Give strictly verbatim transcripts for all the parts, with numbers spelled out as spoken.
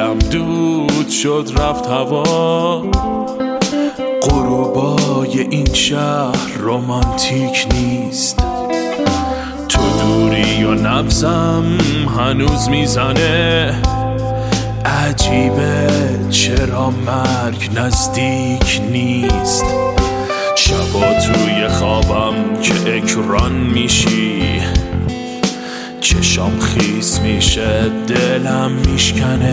دلم دود شد رفت هوا. غروبای این شهر رمانتیک نیست، تو دوری و نبضم هنوز میزنه. عجیبه چرا مرگ نزدیک نیست. شبا توی خوابم که اکران میشی، چشام خیس میشه دلم میشکنه.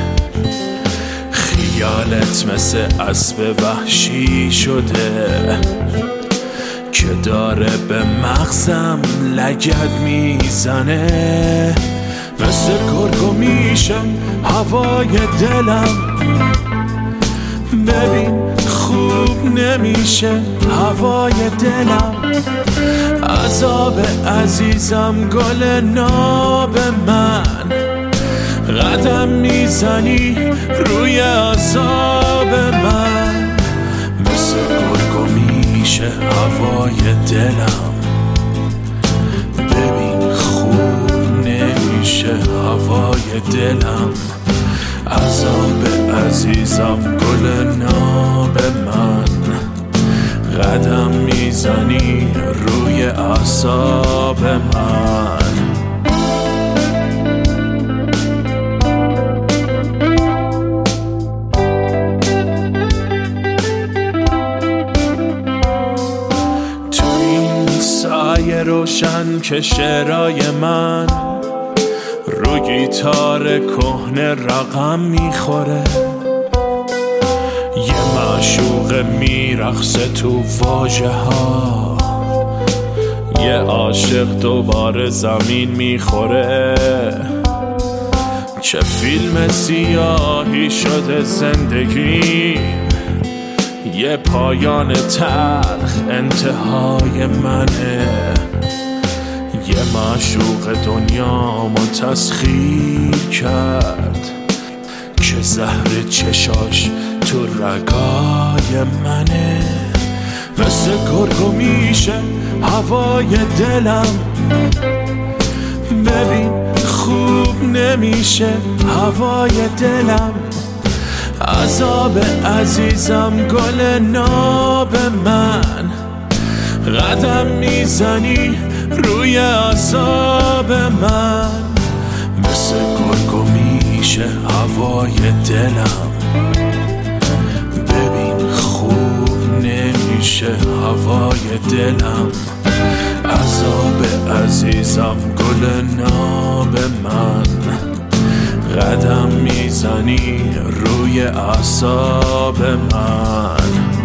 خیالت مثل اسب وحشی شده که داره به مغزم لگد میزنه. مثل گرگو میشه هوای دلم، ببین خوب نمیشه هوای دلم. عذاب عزیزم گل ناب من، قدم میزنی روی عذاب من. مثل گرگو میشه هوای دلم، ببین خوب نمیشه هوای دلم. عذاب عزیزم گل ناب من، قدم میزنی روی اعصاب من. تو این سایه روشن که شعرهای من رو گیتار کهنه رقم میخوره. یه معشوق میرقصه تو واژه ها، یه عاشق دوباره زمین میخوره. چه فیلم سیاهی شده زندگی، یه پایان تلخ انتهای منه. یه معشوق دنیامو تسخیر کرد که زهر چشاش تو رگای منه. مثل گرگو میشه هوای دلم، ببین خوب نمیشه هوای دلم. عذاب عزیزم گل ناب من، قدم میزنی روی اعصاب من. مثل گرگو میشه هوای دلم، ببین خوب نمیشه هوای دلم. عذاب عزیزم گل ناب من، قدم میزنی روی اعصاب من.